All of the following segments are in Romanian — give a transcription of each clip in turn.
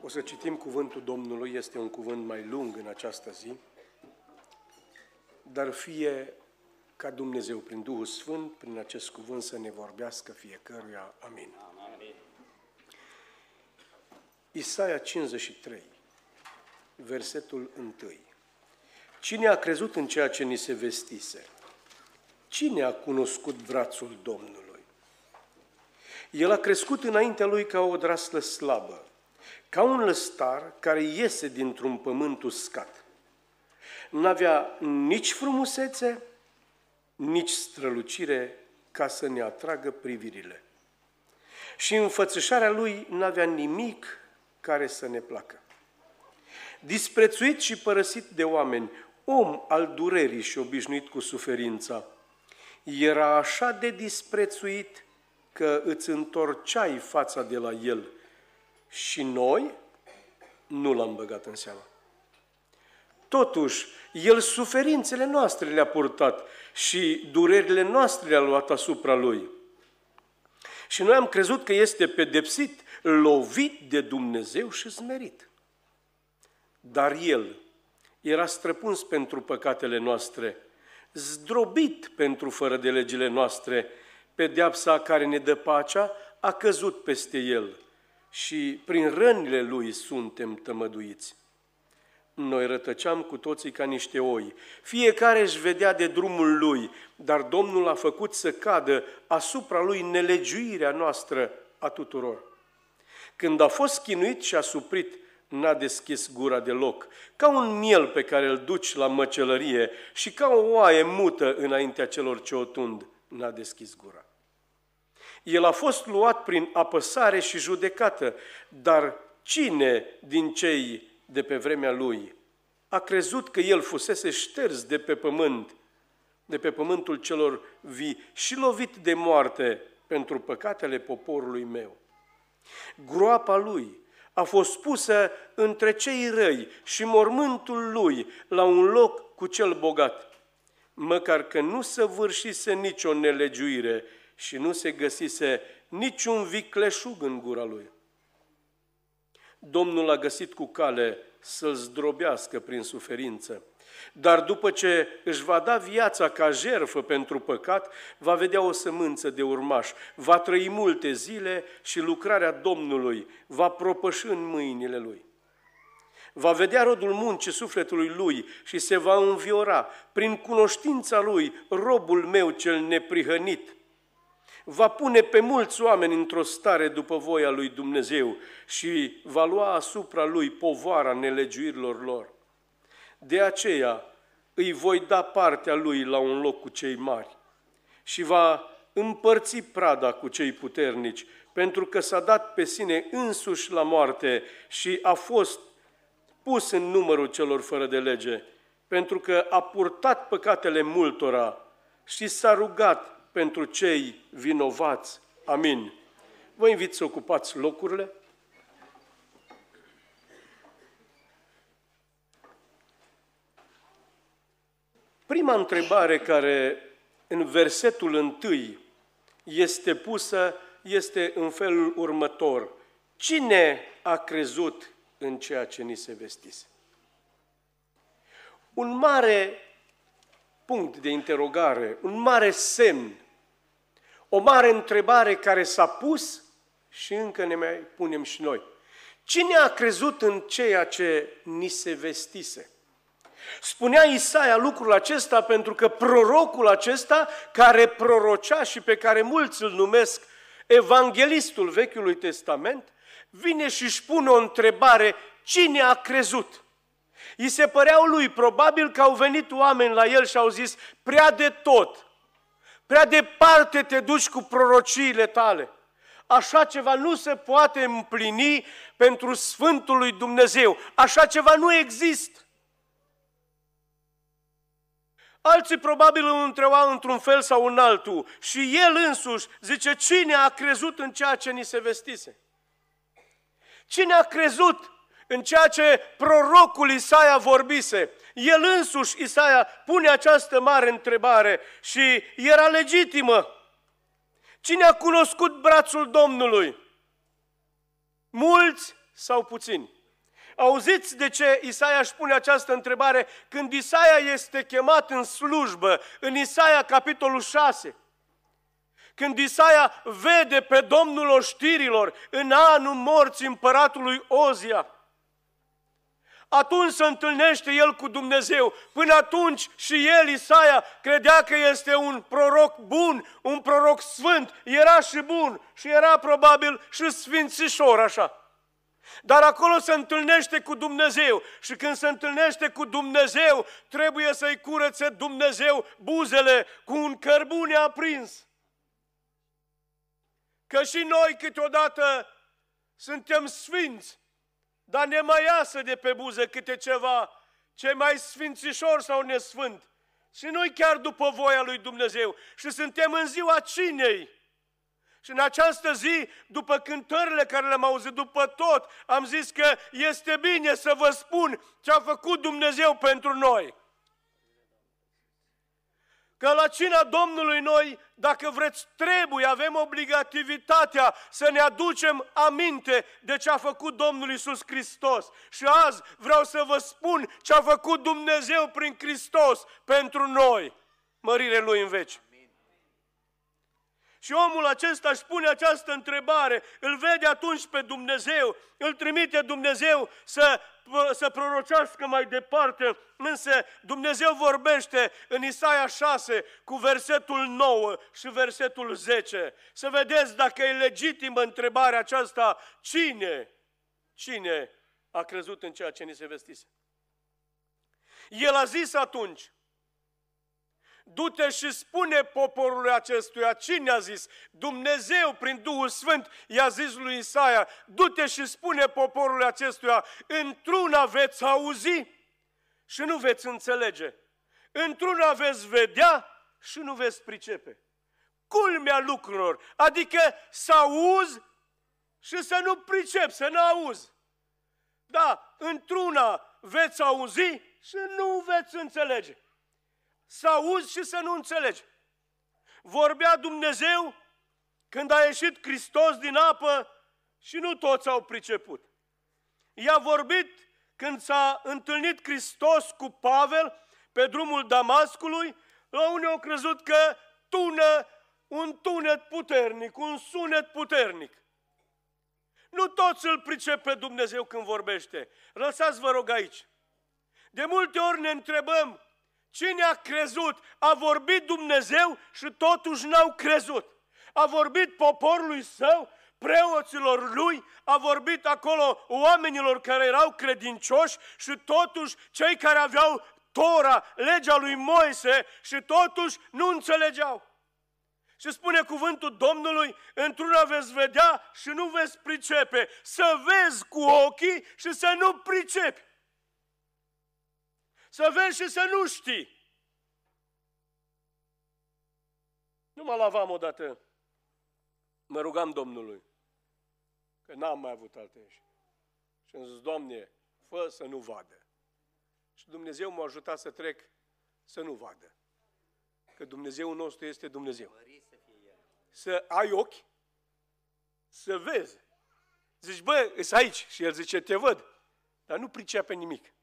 O să citim cuvântul Domnului, este un cuvânt mai lung în această zi, dar fie ca Dumnezeu, prin Duhul Sfânt, prin acest cuvânt să ne vorbească fiecăruia. Amin. Amin. Isaia 53, versetul 1. Cine a crezut în ceea ce ni se vestise? Cine a cunoscut brațul Domnului? El a crescut înaintea lui ca o odraslă slabă, ca un lăstar care iese dintr-un pământ uscat. N-avea nici frumusețe, nici strălucire ca să ne atragă privirile. Și înfățișarea lui n-avea nimic care să ne placă. Disprețuit și părăsit de oameni, om al durerii și obișnuit cu suferința, era așa de disprețuit că îți întorceai fața de la el și noi nu l-am băgat în seamă. Totuși, el suferințele noastre le-a purtat și durerile noastre le-a luat asupra lui. Și noi am crezut că este pedepsit, lovit de Dumnezeu și smerit. Dar el era străpuns pentru păcatele noastre, zdrobit pentru fără de legile noastre, pedeapsa care ne dă pacea a căzut peste el și prin rănile lui suntem tămăduiți. Noi rătăceam cu toții ca niște oi, fiecare își vedea de drumul lui, dar Domnul a făcut să cadă asupra lui nelegiuirea noastră a tuturor. Când a fost chinuit și asuprit, n-a deschis gura deloc, ca un miel pe care îl duci la măcelărie și ca o oaie mută înaintea celor ce o tund, n-a deschis gura. El a fost luat prin apăsare și judecată, dar cine din cei de pe vremea lui a crezut că el fusese șters de pe pământul celor vii și lovit de moarte pentru păcatele poporului meu? Groapa lui a fost pusă între cei răi și mormântul lui la un loc cu cel bogat, măcar că nu săvârșise nicio nelegiuire și nu se găsise niciun vicleșug în gura lui. Domnul a găsit cu cale să-l zdrobească prin suferință, dar după ce își va da viața ca jertfă pentru păcat, va vedea o sămânță de urmaș, va trăi multe zile și lucrarea Domnului va propăși în mâinile lui. Va vedea rodul muncii sufletului lui și se va înviora prin cunoștința lui, robul meu cel neprihănit. Va pune pe mulți oameni într-o stare după voia lui Dumnezeu și va lua asupra lui povara nelegiuirilor lor. De aceea îi voi da partea lui la un loc cu cei mari și va împărți prada cu cei puternici, pentru că s-a dat pe sine însuși la moarte și a fost pus în numărul celor fără de lege, pentru că a purtat păcatele multora și s-a rugat pentru cei vinovați. Amin. Vă invit să ocupați locurile. Prima întrebare care în versetul 1 este pusă este în felul următor. Cine a crezut în ceea ce ni se vestise? Un mare punct de interogare, un mare semn, o mare întrebare care s-a pus și încă ne mai punem și noi. Cine a crezut în ceea ce ni se vestise? Spunea Isaia lucrul acesta pentru că prorocul acesta, care prorocea și pe care mulți îl numesc evanghelistul Vechiului Testament, vine și își pune o întrebare: cine a crezut? I se păreau lui probabil că au venit oameni la el și au zis: prea de tot, prea departe te duci cu prorociile tale. Așa ceva nu se poate împlini pentru Sfântul lui Dumnezeu. Așa ceva nu există. Alții probabil îl întrebau într-un fel sau în altul și el însuși zice: cine a crezut în ceea ce ni se vestise? Cine a crezut în ceea ce prorocul Isaia vorbise? El însuși, Isaia, pune această mare întrebare și era legitimă. Cine a cunoscut brațul Domnului? Mulți sau puțini? Auziți de ce Isaia își pune această întrebare când Isaia este chemat în slujbă, în Isaia capitolul 6. Când Isaia vede pe Domnul oștirilor în anul morții împăratului Ozia, atunci se întâlnește el cu Dumnezeu. Până atunci și el, Isaia, credea că este un proroc bun, un proroc sfânt. Era și bun și era probabil și sfințișor așa. Dar acolo se întâlnește cu Dumnezeu și când se întâlnește cu Dumnezeu, trebuie să-i curățe Dumnezeu buzele cu un cărbune aprins. Că și noi câteodată suntem sfinți, dar ne mai iasă de pe buze câte ceva, ce mai sfințișor sau nesfânt. Și noi chiar după voia lui Dumnezeu. Și suntem în ziua cinei. Și în această zi, după cântările care le-am auzit, după tot, am zis că este bine să vă spun ce a făcut Dumnezeu pentru noi. Că la cina Domnului noi, dacă vreți, avem obligativitatea să ne aducem aminte de ce a făcut Domnul Iisus Hristos. Și azi vreau să vă spun ce a făcut Dumnezeu prin Hristos pentru noi. Mărire Lui în veci. Și omul acesta își pune această întrebare, îl vede atunci pe Dumnezeu, îl trimite Dumnezeu să prorocească mai departe, însă Dumnezeu vorbește în Isaia 6 cu versetul 9 și versetul 10. Să vedeți dacă e legitimă întrebarea aceasta, cine a crezut în ceea ce ni se vestise? El a zis atunci, du-te și spune poporului acestuia. Cine a zis? Dumnezeu, prin Duhul Sfânt, i-a zis lui Isaia, du-te și spune poporului acestuia, într-una veți auzi și nu veți înțelege. Într-una veți vedea și nu veți pricepe. Culmea lucrurilor, adică să auzi și să nu pricepi, să nu auzi. Da, într-una veți auzi și nu veți înțelege. Să auzi și să nu înțelegi. Vorbea Dumnezeu când a ieșit Hristos din apă și nu toți au priceput. I-a vorbit când s-a întâlnit Hristos cu Pavel pe drumul Damascului, la unii au crezut că tună un tunet puternic, un sunet puternic. Nu toți îl pricep pe Dumnezeu când vorbește. Lăsați, vă rog, aici. De multe ori ne întrebăm, cine a crezut? A vorbit Dumnezeu și totuși n-au crezut. A vorbit poporului său, preoților lui, a vorbit acolo oamenilor care erau credincioși și totuși cei care aveau Tora, legea lui Moise și totuși nu înțelegeau. Și spune cuvântul Domnului, într-una veți vedea și nu veți pricepe, să vezi cu ochii și să nu pricepi. Să vezi și să nu știi. Nu mă lavam odată, mă rugam Domnului, că n-am mai avut alte ieși. Și am zis, Doamne, fă să nu vadă. Și Dumnezeu m-a ajutat să trec să nu vadă. Că Dumnezeul nostru este Dumnezeu. Să ai ochi, să vezi. Zici, bă, ești aici. Și el zice, te văd. Dar nu pricepe nimic.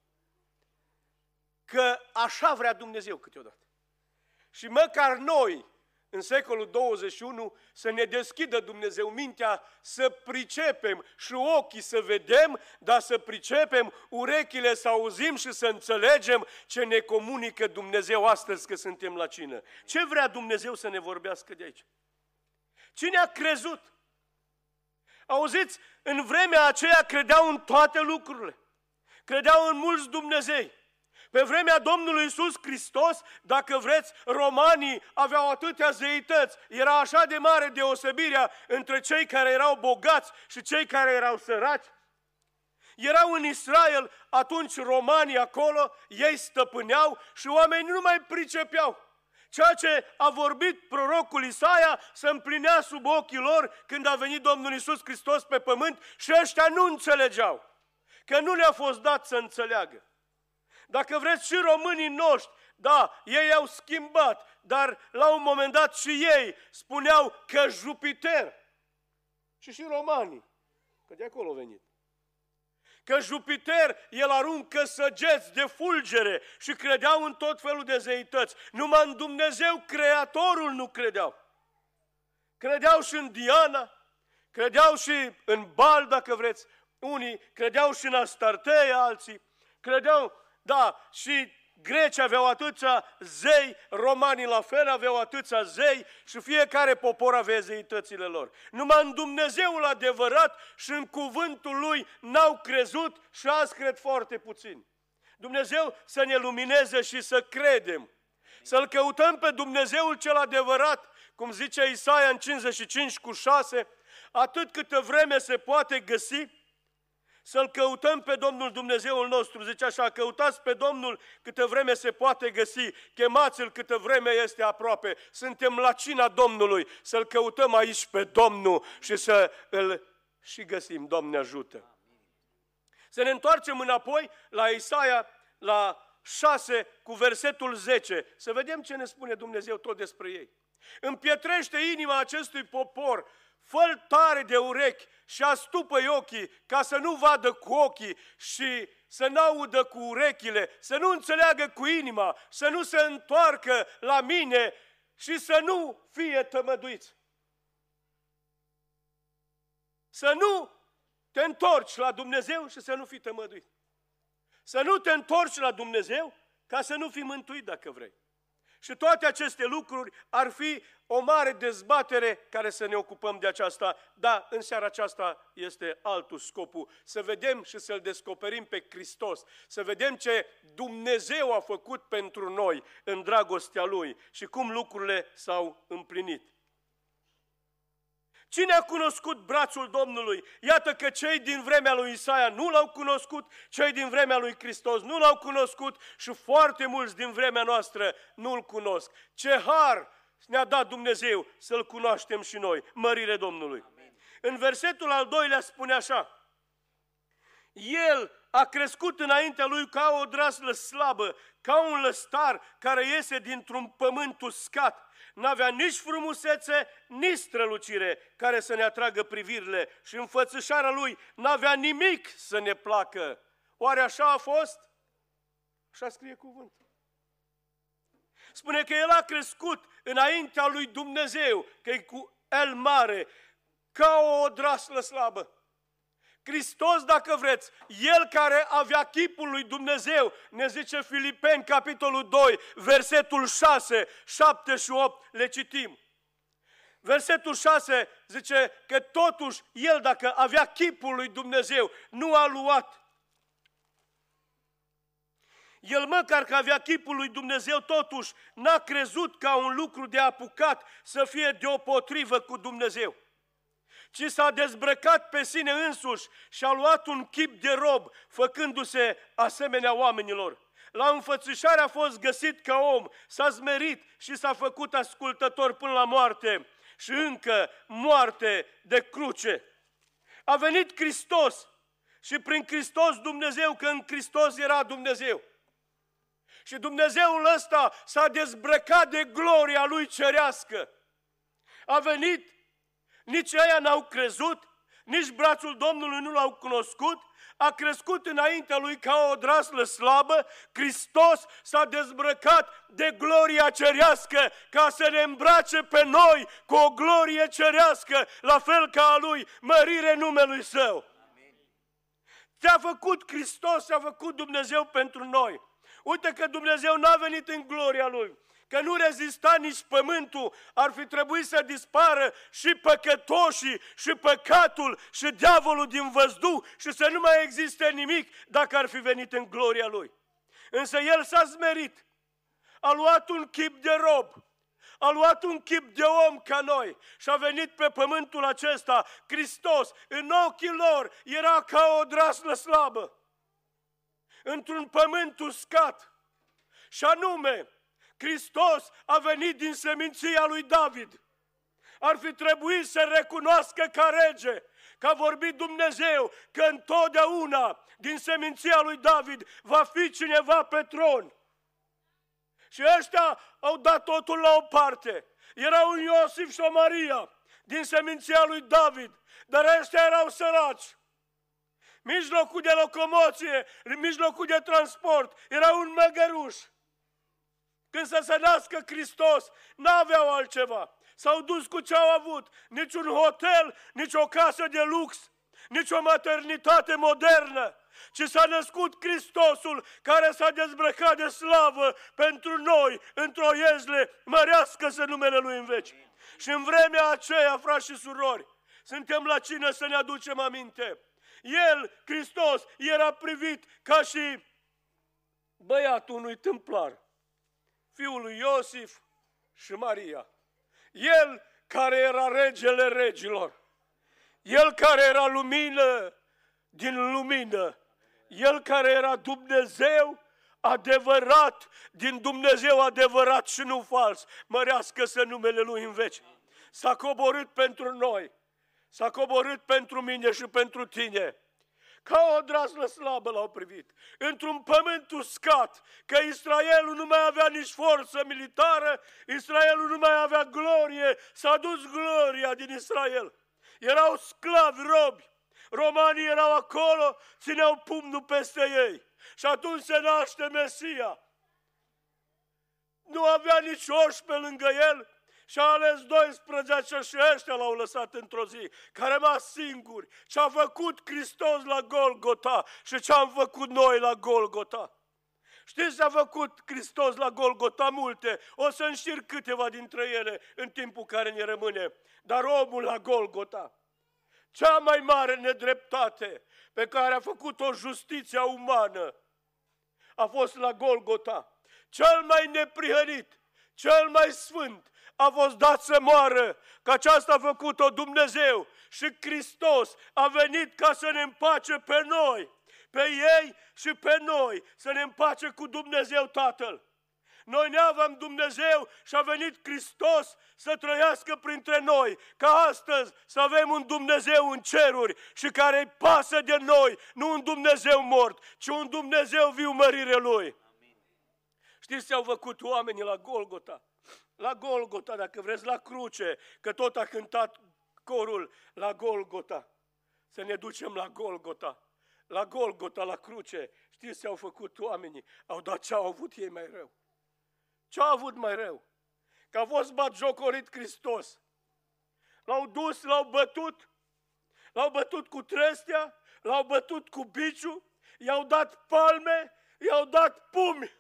Că așa vrea Dumnezeu câteodată. Și măcar noi, în secolul 21, să ne deschidă Dumnezeu mintea, să pricepem și ochii să vedem, dar să pricepem, urechile să auzim și să înțelegem ce ne comunică Dumnezeu astăzi că suntem la cină. Ce vrea Dumnezeu să ne vorbească de aici? Cine a crezut? Auziți, în vremea aceea credeau în toate lucrurile. Credeau în mulți Dumnezei. Pe vremea Domnului Iisus Hristos, dacă vreți, romanii aveau atâtea zeități. Era așa de mare deosebirea între cei care erau bogați și cei care erau săraci. Erau în Israel atunci romanii acolo, ei stăpâneau și oamenii nu mai pricepeau. Ceea ce a vorbit prorocul Isaia se împlinea sub ochii lor când a venit Domnul Iisus Hristos pe pământ și ăștia nu înțelegeau, că nu le-a fost dat să înțeleagă. Dacă vreți, și românii noștri, da, ei au schimbat, dar la un moment dat și ei spuneau că Jupiter, și romanii, că de acolo au venit, că Jupiter, el aruncă săgeți de fulgere și credeau în tot felul de zeități. Numai în Dumnezeu, Creatorul, nu credeau. Credeau și în Diana, credeau și în Bal, dacă vreți, unii credeau și în Astarteia, alții credeau, da, și grecii aveau atâția zei, romanii la fel aveau atâția zei și fiecare popor avea zeitățile lor. Numai în Dumnezeul adevărat și în cuvântul Lui n-au crezut și azi cred foarte puțin. Dumnezeu să ne lumineze și să credem, să-L căutăm pe Dumnezeul cel adevărat, cum zice Isaia în 55:6, atât câtă vreme se poate găsi, să-L căutăm pe Domnul Dumnezeul nostru. Zice așa, căutați pe Domnul câtă vreme se poate găsi, chemați-L câtă vreme este aproape. Suntem la cina Domnului, să-L căutăm aici pe Domnul și să Îl și găsim. Doamne ajută! Să ne întoarcem înapoi la Isaia, la 6 cu versetul 10, să vedem ce ne spune Dumnezeu tot despre ei. Împietrește inima acestui popor, fă-l tare de urechi și astupă-i ochii, ca să nu vadă cu ochii și să n-audă cu urechile, să nu înțeleagă cu inima, să nu se întoarcă la mine și să nu fie tămăduiți. Să nu te întorci la Dumnezeu și să nu fii tămăduit. Să nu te întorci la Dumnezeu ca să nu fii mântuit dacă vrei. Și toate aceste lucruri ar fi o mare dezbatere care să ne ocupăm de aceasta, dar în seara aceasta este altul scopul, să vedem și să-L descoperim pe Hristos, să vedem ce Dumnezeu a făcut pentru noi în dragostea Lui și cum lucrurile s-au împlinit. Cine a cunoscut brațul Domnului? Iată că cei din vremea lui Isaia nu l-au cunoscut, cei din vremea lui Hristos nu l-au cunoscut și foarte mulți din vremea noastră nu-L cunosc. Ce har ne-a dat Dumnezeu să-L cunoaștem și noi. Mărire Domnului! Amin. În versetul al 2-lea spune așa: El a crescut înaintea Lui ca o odraslă slabă, ca un lăstar care iese dintr-un pământ uscat. N-avea nici frumusețe, nici strălucire care să ne atragă privirile și înfățișarea Lui n-avea nimic să ne placă. Oare așa a fost? Așa scrie cuvântul. Spune că El a crescut înaintea Lui Dumnezeu, că e cu El mare, ca o odraslă slabă. Hristos, dacă vreți, El care avea chipul lui Dumnezeu, ne zice Filipeni, capitolul 2, versetul 6, 7 și 8, le citim. Versetul 6 zice că totuși El, dacă avea chipul lui Dumnezeu, nu a luat. El, măcar că avea chipul lui Dumnezeu, totuși n-a crezut ca un lucru de apucat să fie deopotrivă cu Dumnezeu, ci s-a dezbrăcat pe sine însuși și a luat un chip de rob, făcându-se asemenea oamenilor. La înfățișare a fost găsit ca om, s-a smerit și s-a făcut ascultător până la moarte și încă moarte de cruce. A venit Hristos și prin Hristos Dumnezeu, că în Hristos era Dumnezeu. Și Dumnezeul ăsta s-a dezbrăcat de gloria Lui cerească. A venit. Nici ăia n-au crezut, nici brațul Domnului nu l-au cunoscut, a crescut înaintea Lui ca o odraslă slabă, Hristos s-a dezbrăcat de gloria cerească ca să ne îmbrace pe noi cu o glorie cerească, la fel ca a Lui, mărire numelui Său. Amin. Te-a făcut Hristos, te-a făcut Dumnezeu pentru noi. Uite că Dumnezeu n-a venit în gloria Lui, că nu rezista nici pământul, ar fi trebuit să dispară și păcătoșii, și păcatul, și diavolul din văzduh și să nu mai existe nimic dacă ar fi venit în gloria Lui. Însă El s-a smerit, a luat un chip de rob, a luat un chip de om ca noi și a venit pe pământul acesta. Hristos, în ochii lor, era ca o odraslă slabă, într-un pământ uscat, și anume, Hristos a venit din seminția lui David. Ar fi trebuit să recunoască ca rege, că a vorbit Dumnezeu, că întotdeauna din seminția lui David va fi cineva pe tron. Și ăștia au dat totul la o parte. Era un Iosif și o Maria din seminția lui David, dar ăștia erau săraci. mijlocul de locomoție, mijlocul de transport, era un măgăruș. Când să se nască Hristos, n-aveau altceva. S-au dus cu ce au avut, nici un hotel, nici o casă de lux, nici o maternitate modernă, ci s-a născut Hristosul care s-a dezbrăcat de slavă pentru noi, într-o iezle, mărească-se numele Lui în veci. Și în vremea aceea, frați și surori, suntem la cină să ne aducem aminte. El, Hristos, era privit ca și băiatul unui tâmplar, fiul lui Iosif și Maria. El care era regele regilor, El care era lumină din lumină, El care era Dumnezeu adevărat, din Dumnezeu adevărat și nu fals, mărească-se numele Lui în veci. S-a coborât pentru noi, s-a coborât pentru mine și pentru tine. Ca o draslă slabă l-au privit, într-un pământ uscat, că Israelul nu mai avea nici forță militară, Israelul nu mai avea glorie, s-a dus gloria din Israel. Erau sclavi, robi, romanii erau acolo, țineau pumnul peste ei. Și atunci se naște Mesia. Nu avea nici oși pe lângă el și a ales 12 și ăștia l-au lăsat într-o zi, că a rămas singuri. Ce-a făcut Hristos la Golgota și ce-am făcut noi la Golgota. Știți ce a făcut Hristos la Golgota? Multe. O să înșir câteva dintre ele în timpul care ne rămâne. Dar omul la Golgota, cea mai mare nedreptate pe care a făcut-o justiția umană, a fost la Golgota. Cel mai neprihănit, cel mai sfânt, a fost dat să moară, că aceasta a făcut-o Dumnezeu. Și Hristos a venit ca să ne împace pe noi, pe ei și pe noi, să ne împace cu Dumnezeu Tatăl. Noi ne aveam Dumnezeu și a venit Hristos să trăiască printre noi, ca astăzi să avem un Dumnezeu în ceruri și care îi pasă de noi, nu un Dumnezeu mort, ci un Dumnezeu viu, mărire Lui. Amin. Știți ce au făcut oamenii la Golgota? La Golgota, dacă vreți, la cruce, că tot a cântat corul la Golgota. Să ne ducem la Golgota. La Golgota, la cruce. Știți ce au făcut oamenii? Au dat ce au avut ei mai rău. Ce au avut mai rău? Că a fost batjocorit Hristos. L-au dus, l-au bătut cu trestea, l-au bătut cu biciu, i-au dat palme, i-au dat pumni.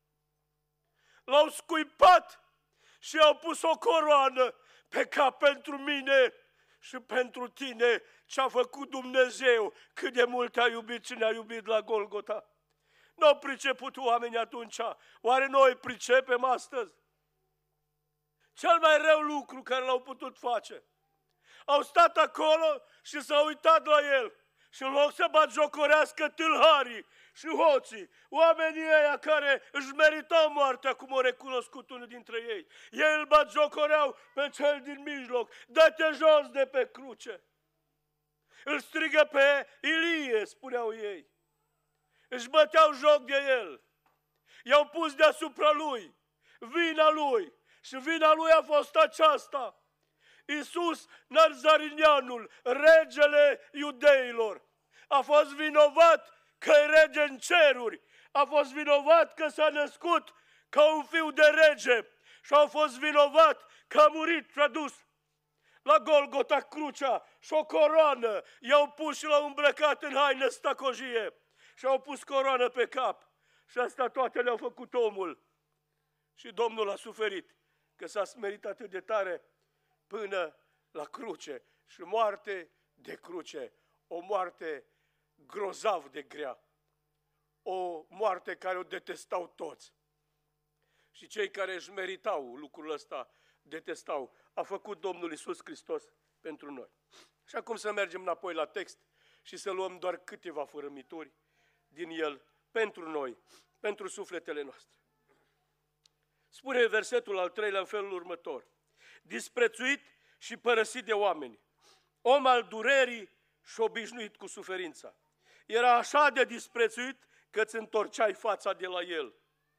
L-au scuipat și i-au pus o coroană pe cap pentru mine și pentru tine. Ce a făcut Dumnezeu, cât de mult a iubit și ne-a iubit la Golgota. Nu au priceput oamenii atunci. Oare noi pricepem astăzi? Cel mai rău lucru care l-au putut face. Au stat acolo și s-au uitat la el. Și în loc să batjocorească tâlharii și hoții, oamenii ăia care își meritau moartea, cum o recunoscut unul dintre ei, ei îl batjocoreau pe cel din mijloc. Dă-te jos de pe cruce. Îl strigă pe Ilie, spuneau ei. Își băteau joc de el. I-au pus deasupra lui vina lui. Și vina lui a fost aceasta. Iisus Nazarinianul, regele iudeilor, a fost vinovat că e rege în ceruri. A fost vinovat că s-a născut ca un fiu de rege. Și a fost vinovat că a murit și a dus la Golgota crucea și o coroană. I-au pus și l-au îmbrăcat în haină stacojie. Și au pus coroană pe cap. Și asta toate le-au făcut omul. Și Domnul a suferit, că s-a smerit atât de tare până la cruce. Și moarte de cruce. O moarte grozav de grea. O moarte care o detestau toți. Și cei care își meritau lucrul ăsta, detestau. A făcut Domnul Iisus Hristos pentru noi. Și acum să mergem înapoi la text și să luăm doar câteva fărâmituri din el pentru noi, pentru sufletele noastre. Spune versetul al 3-lea în felul următor. Disprețuit și părăsit de oameni, om al durerii și obișnuit cu suferința. Era așa de disprețuit că îți întorceai fața de la el.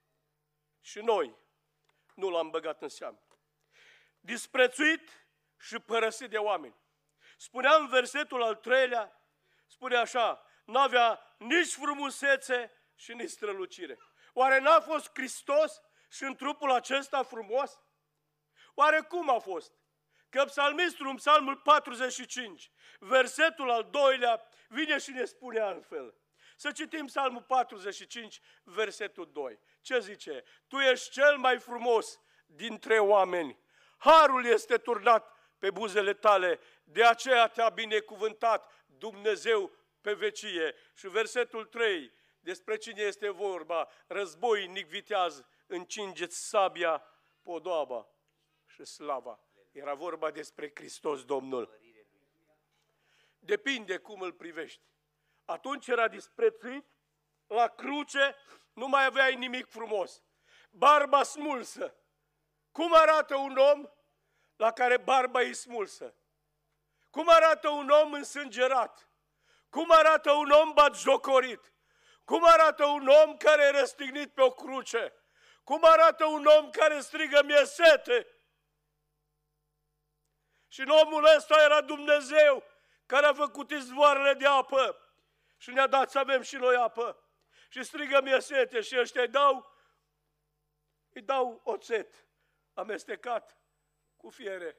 Și noi nu l-am băgat în seamă. Disprețuit și părăsit de oameni. Spunea în versetul al 3-lea, spune așa, n-avea nici frumusețe și nici strălucire. Oare n-a fost Hristos și în trupul acesta frumos? Oare cum a fost? Că psalmistul în psalmul 45, versetul al 2-lea, vine și ne spune altfel. Să citim psalmul 45, versetul 2. Ce zice? Tu ești cel mai frumos dintre oameni. Harul este turnat pe buzele tale, de aceea te-a binecuvântat Dumnezeu pe vecie. Și versetul 3, despre cine este vorba? Războinic viteaz, încingeți sabia, podoaba și slava. Era vorba despre Hristos Domnul. Depinde cum îl privești. Atunci era disprețuit, la cruce nu mai aveai nimic frumos. Barba smulsă. Cum arată un om la care barba e smulsă? Cum arată un om însângerat? Cum arată un om batjocorit? Cum arată un om care e răstignit pe o cruce? Cum arată un om care strigă mie sete? Și în omul ăsta era Dumnezeu care a făcut izvoarele de apă și ne-a dat să avem și noi apă. Și strigă mie sete și ăștia îi dau oțet amestecat cu fiere.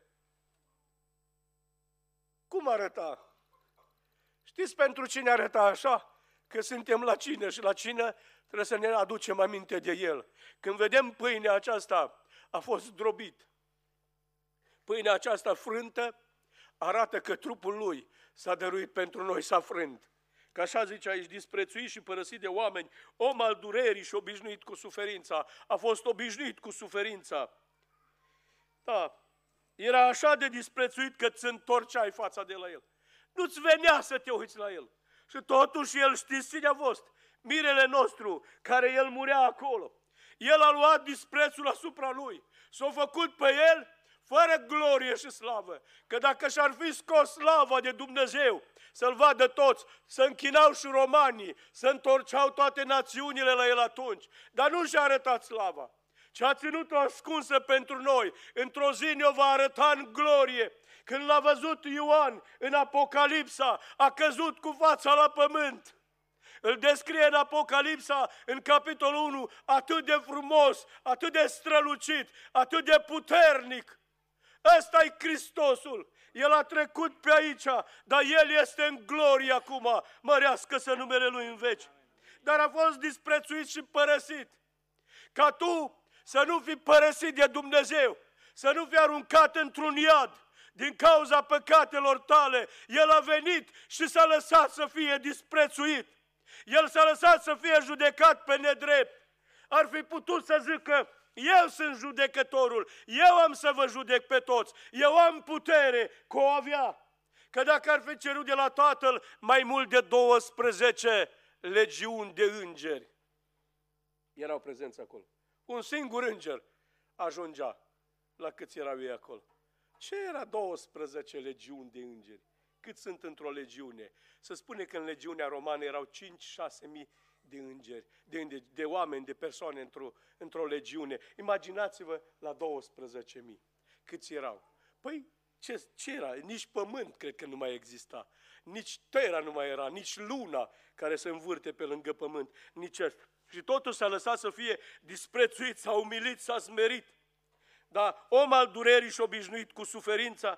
Cum arăta? Știți pentru cine arăta așa? Că suntem la cină și la cină trebuie să ne aducem aminte de el. Când vedem pâinea aceasta a fost zdrobit, pâinea aceasta frântă arată că trupul lui s-a dăruit pentru noi, s-a frânt. Că așa zice aici, disprețuit și părăsit de oameni, om al durerii și obișnuit cu suferința. A fost obișnuit cu suferința. Da, era așa de disprețuit că îți întorceai fața de la el. Nu-ți venea să te uiți la el. Și totuși el, știți cine a fost? Mirele nostru, care el murea acolo. El a luat disprețul asupra lui. S-a făcut pe el fără glorie și slavă. Că dacă și-ar fi scos slava de Dumnezeu, să-l vadă toți, să închinau și romanii, să întorceau toate națiunile la el atunci. Dar nu și-a arătat slava, ci a ținut-o ascunsă pentru noi. Într-o zi ne-o va arăta în glorie. Când l-a văzut Ioan în Apocalipsa, a căzut cu fața la pământ. Îl descrie în Apocalipsa, în capitolul 1, atât de frumos, atât de strălucit, atât de puternic. Ăsta-i Hristosul. El a trecut pe aici, dar El este în glorie acum. Mărească-se numele Lui în veci. Dar a fost disprețuit și părăsit. Ca tu să nu fii părăsit de Dumnezeu, să nu fii aruncat într-un iad din cauza păcatelor tale. El a venit și s-a lăsat să fie disprețuit. El s-a lăsat să fie judecat pe nedrept. Ar fi putut să zică, eu sunt judecătorul, eu am să vă judec pe toți, eu am putere, că o avea. Că dacă ar fi cerut de la Tatăl mai mult de 12 legiuni de îngeri, erau prezenți acolo. Un singur înger ajungea la câți erau ei acolo. Ce era 12 legiuni de îngeri? Cât sunt într-o legiune? Se spune că în legiunea romană erau 5-6 mii de îngeri, de oameni, de persoane într-o legiune. Imaginați-vă la 12.000. Câți erau? Păi, ce era? Nici pământ cred că nu mai exista. Nici terra nu mai era, nici luna care se învârte pe lângă pământ, nici asta. Și totul s-a lăsat să fie disprețuit, s-a umilit, s-a smerit. Dar om al durerii și obișnuit cu suferința.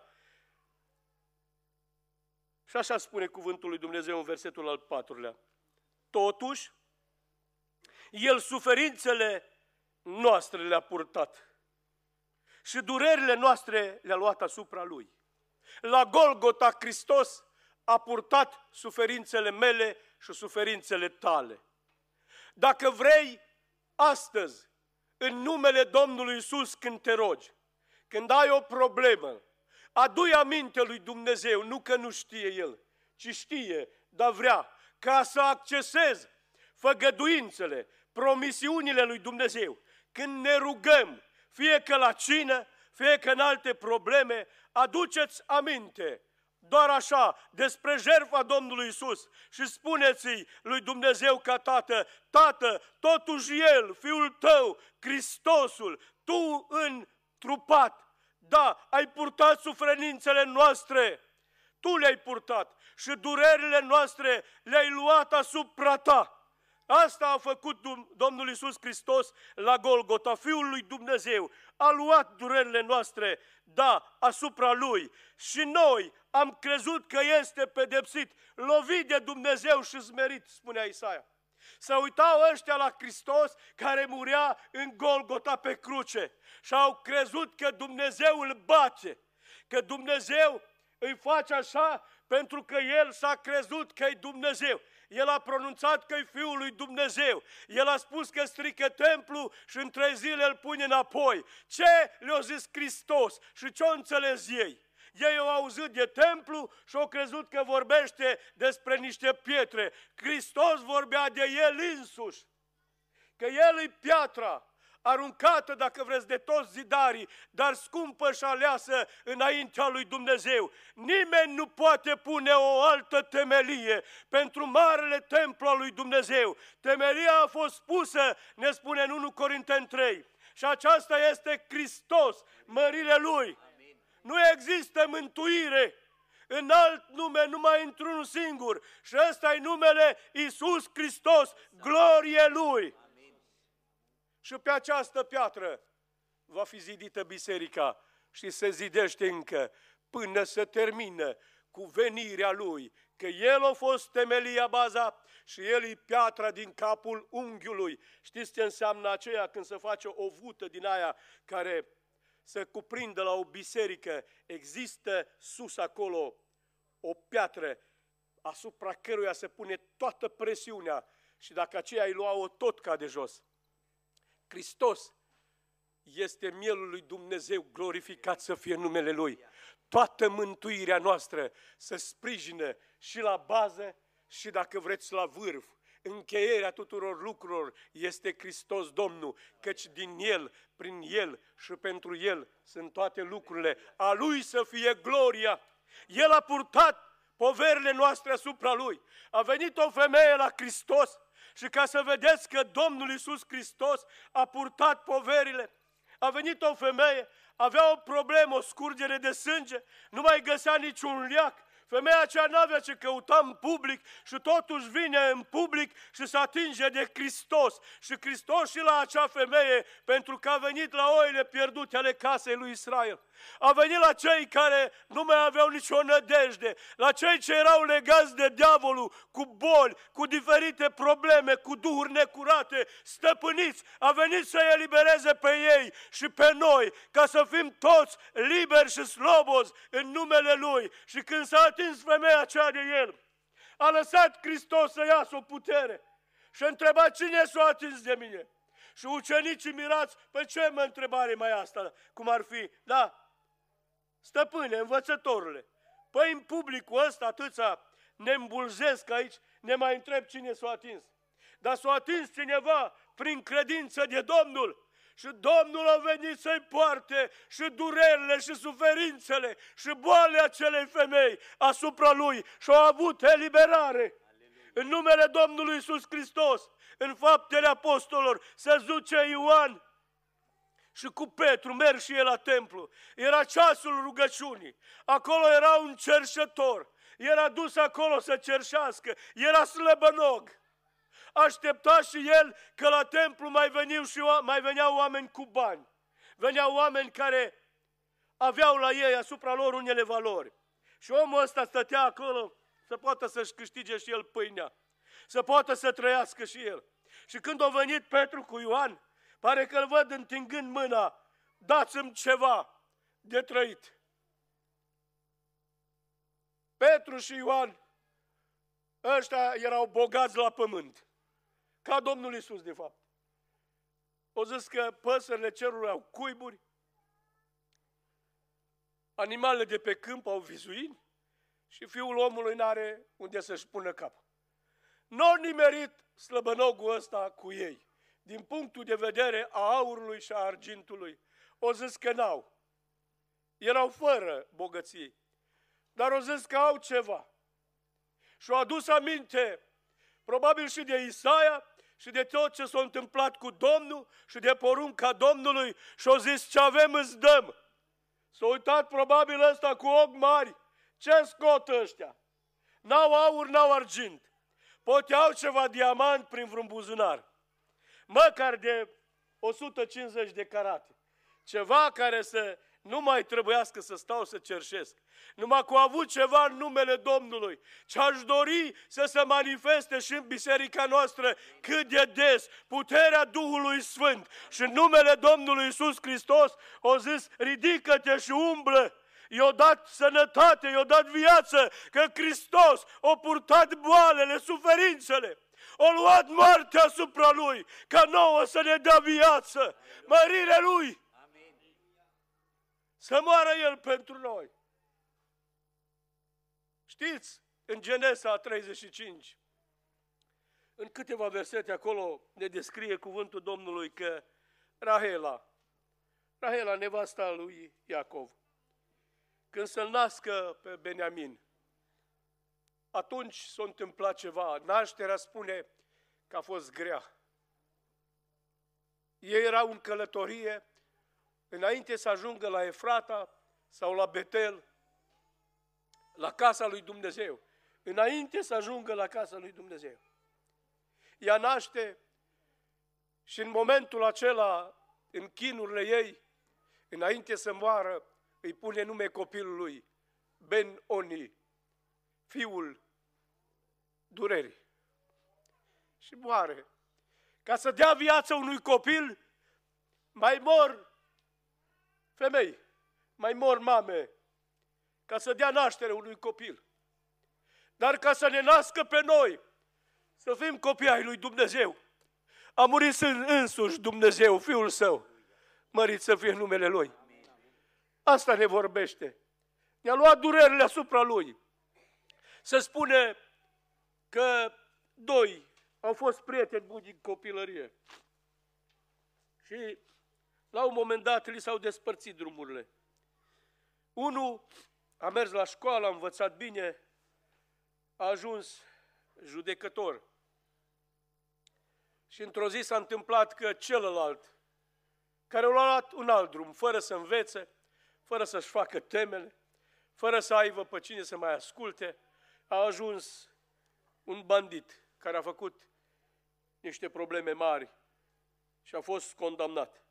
Și așa spune cuvântul lui Dumnezeu în versetul al 4-lea. Totuși, El suferințele noastre le-a purtat și durerile noastre le-a luat asupra Lui. La Golgota, Hristos a purtat suferințele mele și suferințele tale. Dacă vrei, astăzi, în numele Domnului Iisus, când te rogi, când ai o problemă, adu-i aminte lui Dumnezeu, nu că nu știe El, ci știe, dar vrea, ca să accesezi făgăduințele, promisiunile lui Dumnezeu. Când ne rugăm, fie că la cină, fie că în alte probleme, aduceți aminte, doar așa, despre jertfa Domnului Iisus și spuneți-i lui Dumnezeu ca Tată, Tată, totuși El, Fiul Tău, Hristosul, Tu întrupat, da, ai purtat suferințele noastre, Tu le-ai purtat și durerile noastre le-ai luat asupra ta. Asta a făcut Domnul Iisus Hristos la Golgota, Fiul lui Dumnezeu. A luat durerile noastre, da, asupra Lui. Și noi am crezut că este pedepsit, lovit de Dumnezeu și smerit, spunea Isaia. Se uitau ăștia la Hristos care murea în Golgota pe cruce și au crezut că Dumnezeu îl bate, că Dumnezeu îi face așa pentru că El s-a crezut că e Dumnezeu. El a pronunțat că e Fiul lui Dumnezeu. El a spus că strică templu și în 3 zile îl pune înapoi. Ce le-a zis Hristos și ce-au înțeles ei? Ei au auzit de templu și au crezut că vorbește despre niște pietre. Hristos vorbea de El însuși, că El e piatra aruncată, dacă vreți, de toți zidarii, dar scumpă și aleasă înaintea lui Dumnezeu. Nimeni nu poate pune o altă temelie pentru marele templu al lui Dumnezeu. Temelia a fost pusă, ne spune în 1 Corinteni 3, și aceasta este Hristos, mărirea Lui. Nu există mântuire în alt nume, numai într-unul singur, și ăsta e numele Iisus Hristos, glorie Lui. Și pe această piatră va fi zidită biserica și se zidește încă până se termină cu venirea Lui, că El a fost temelia, baza, și El e piatra din capul unghiului. Știți ce înseamnă aceea când se face o vută din aia care se cuprinde la o biserică? Există sus acolo o piatră asupra căruia se pune toată presiunea și dacă aceea îi lua-o tot cade jos. Hristos este mielul lui Dumnezeu, glorificat să fie numele Lui. Toată mântuirea noastră se sprijină și la bază și, dacă vreți, la vârf. Încheierea tuturor lucrurilor este Hristos Domnul, căci din El, prin El și pentru El sunt toate lucrurile. A Lui să fie gloria. El a purtat poverile noastre asupra Lui. A venit o femeie la Hristos și ca să vedeți că Domnul Iisus Hristos a purtat poverile, a venit o femeie, avea o problemă, o scurgere de sânge, nu mai găsea niciun leac. Femeia aceea n-avea ce căuta în public și totuși vine în public și se atinge de Hristos. Și Hristos și la acea femeie, pentru că a venit la oile pierdute ale casei lui Israel. A venit la cei care nu mai aveau nicio nădejde, la cei ce erau legați de diavolul, cu boli, cu diferite probleme, cu duhuri necurate, stăpâniți. A venit să elibereze pe ei și pe noi, ca să fim toți liberi și slobozi în numele Lui. Și când s-a atins femeia aceea de El, a lăsat Hristos să iasă o putere și a întrebat: cine s-a atins de mine? Și ucenicii mirați: pe ce mă întrebare mai asta? Cum ar fi? Da, stăpâne, învățătorule, păi în publicul ăsta atâția ne îmbulzesc aici, ne mai întreb cine s-a atins. Dar s-a atins cineva prin credință de Domnul și Domnul a venit să-i poarte și durerile și suferințele și boalele acelei femei asupra lui și a avut eliberare. În numele Domnului Iisus Hristos, în Faptele Apostolilor, se duce Ioan și cu Petru merg și el la templu. Era ceasul rugăciunii. Acolo era un cerșător. Era dus acolo să cerșească. Era slăbănog. Aștepta și el că la templu mai veneau oameni cu bani. Veneau oameni care aveau la ei asupra lor unele valori. Și omul ăsta stătea acolo să poată să-și câștige și el pâinea. Să poată să trăiască și el. Și când a venit Petru cu Ioan, pare că îl văd întingând mâna: dați-mi ceva de trăit. Petru și Ioan, ăștia erau bogați la pământ, ca Domnul Iisus de fapt. O zis că păsările cerului au cuiburi, animalele de pe câmp au vizuini și Fiul omului n-are unde să-și pună cap. N-au nimerit slăbănogul ăsta cu ei. Din punctul de vedere a aurului și a argintului, o zis că n-au. Erau fără bogății, dar o zis că au ceva. Și-au adus aminte, probabil și de Isaia și de tot ce s-a întâmplat cu Domnul și de porunca Domnului și-au zis: ce avem îți dăm. S-a uitat probabil ăsta cu ochi mari: ce scot ăștia? N-au aur, n-au argint. Poate au ceva diamant prin vreun buzunar. Măcar de 150 de carate. Ceva care să nu mai trebuiască să stau să cerșesc. Numai că au avut ceva în numele Domnului. Ce aș dori să se manifeste și în biserica noastră cât de des puterea Duhului Sfânt. Și în numele Domnului Iisus Hristos o zis, ridică-te și umblă. I-a dat sănătate, i-a dat viață, că Hristos a purtat boalele, suferințele. A luat moartea asupra Lui, ca nouă să ne dea viață. Mărire Lui! Să moară El pentru noi. Știți, în Genesa 35, în câteva versete acolo ne descrie cuvântul Domnului că Rahela, nevasta lui Iacov, când să-l nască pe Beniamin, atunci s-a întâmplat ceva. Nașterea spune că a fost grea. Ei erau în călătorie, înainte să ajungă la Efrata sau la Betel, la casa lui Dumnezeu. Înainte să ajungă la casa lui Dumnezeu. Ea naște și în momentul acela, în chinurile ei, înainte să moară, îi pune nume copilului Ben-Oni, fiul durerii. Și moare. Ca să dea viață unui copil, mai mor femei, mai mor mame, ca să dea naștere unui copil. Dar ca să ne nască pe noi, să fim copii ai lui Dumnezeu, a murit însuși Dumnezeu, Fiul Său, mărit să fie numele Lui. Asta ne vorbește. Ne-a luat durerile asupra Lui. Se spune că doi au fost prieteni buni din copilărie. Și la un moment dat li s-au despărțit drumurile. Unul a mers la școală, a învățat bine, a ajuns judecător. Și într-o zi s-a întâmplat că celălalt, care a luat un alt drum, fără să învețe, fără să-și facă temele, fără să aibă pe cine să mai asculte, a ajuns un bandit care a făcut niște probleme mari și a fost condamnat.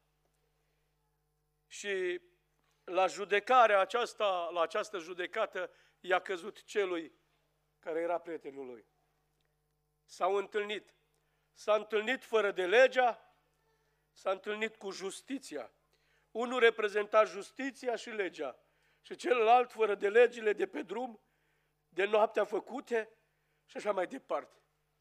Și la judecarea aceasta, la această judecată, i-a căzut celui care era prietenul lui. S-au întâlnit. S-a întâlnit fără de legea, s-a întâlnit cu justiția. Unul reprezenta justiția și legea și celălalt fără de legile de pe drum, de noaptea făcute și așa mai departe.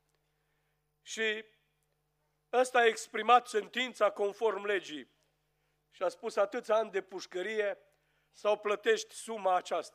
Și ăsta a exprimat sentința conform legii și a spus atâția ani de pușcărie sau plătești suma aceasta.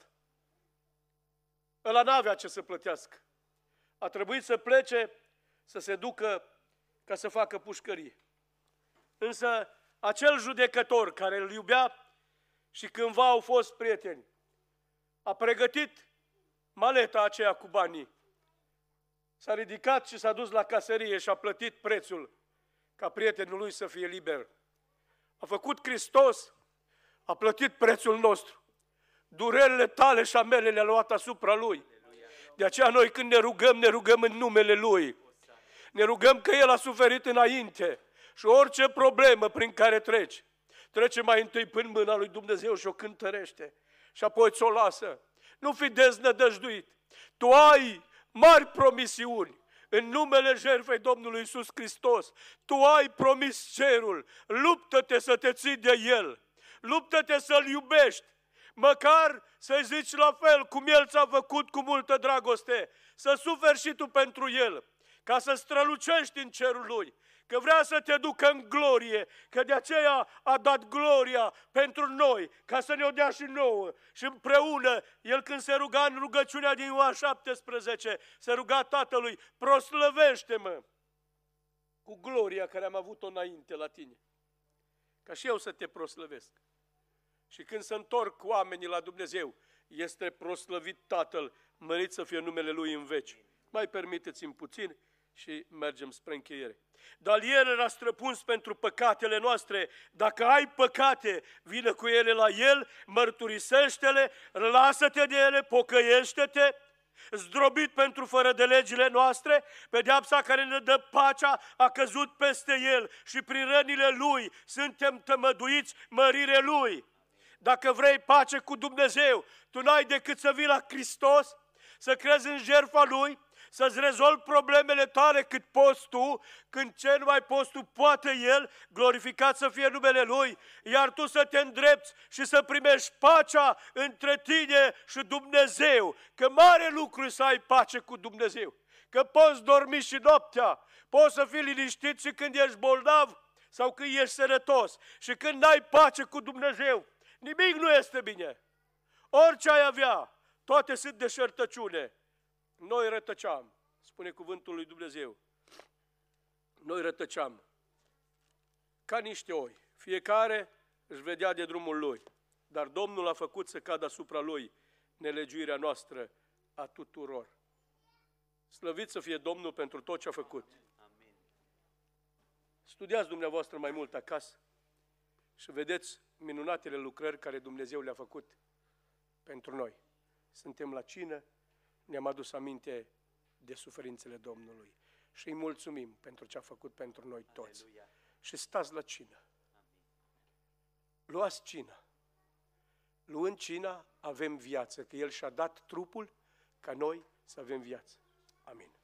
Ăla n-avea ce să plătească. A trebuit să plece, să se ducă ca să facă pușcărie. Însă acel judecător care îl iubea și cândva au fost prieteni, a pregătit maleta aceea cu banii. S-a ridicat și s-a dus la caserie și a plătit prețul ca prietenul lui să fie liber. A făcut Hristos, a plătit prețul nostru. Durerile tale și a mele le-a luat asupra Lui. De aceea noi când ne rugăm în numele Lui. Ne rugăm că El a suferit înainte și orice problemă prin care trece mai întâi până mâna lui Dumnezeu și o cântărește și apoi ți-o lasă. Nu fi deznădăjduit. Tu ai mari promisiuni în numele jertfei Domnului Iisus Hristos. Tu ai promis cerul. Luptă-te să te ții de El. Luptă-te să-L iubești. Măcar să-i zici la fel cum El ți-a făcut cu multă dragoste. Să suferi și tu pentru El. Ca să strălucești în cerul Lui. Că vrea să te ducă în glorie, că de aceea a dat gloria pentru noi, ca să ne-o dea și nouă. Și împreună, El când se ruga în rugăciunea din Ioan 17, se ruga Tatălui, proslăvește-mă cu gloria care am avut-o înainte la tine, ca și eu să te proslăvesc. Și când se întorc oamenii la Dumnezeu, este proslăvit Tatăl, mărit să fie numele Lui în veci. Mai permiteți-mi puțin și mergem spre încheiere. Dar El era străpuns pentru păcatele noastre. Dacă ai păcate, vină cu ele la El, mărturisește-le, lasă-te de ele, pocăiește-te zdrobit pentru fără de legile noastre, pedeapsa care ne dă pacea a căzut peste El și prin rănile Lui suntem tămăduiți mărire Lui. Dacă vrei pace cu Dumnezeu, tu n-ai decât să vii la Hristos, să crezi în jertfa Lui, să-ți rezolvi problemele tale cât poți tu, când ce nu mai poți tu, poate El, glorificat să fie numele Lui, iar tu să te îndrepți și să primești pacea între tine și Dumnezeu, că mare lucru să ai pace cu Dumnezeu, că poți dormi și noaptea, poți să fii liniștit și când ești bolnav sau când ești sănătos și când n-ai pace cu Dumnezeu, nimic nu este bine. Orice ai avea, toate sunt deșertăciune. Noi rătăceam, spune cuvântul lui Dumnezeu. Noi rătăceam ca niște oi. Fiecare își vedea de drumul lui, dar Domnul a făcut să cadă asupra lui nelegiuirea noastră a tuturor. Slăvit să fie Domnul pentru tot ce a făcut. Studiați dumneavoastră mai mult acasă și vedeți minunatele lucrări care Dumnezeu le-a făcut pentru noi. Suntem la cină, ne-am adus aminte de suferințele Domnului și îi mulțumim pentru ce a făcut pentru noi toți. Aleluia. Și stați la cină. Luați cina. Luând cina, avem viață, că El și-a dat trupul ca noi să avem viață. Amin.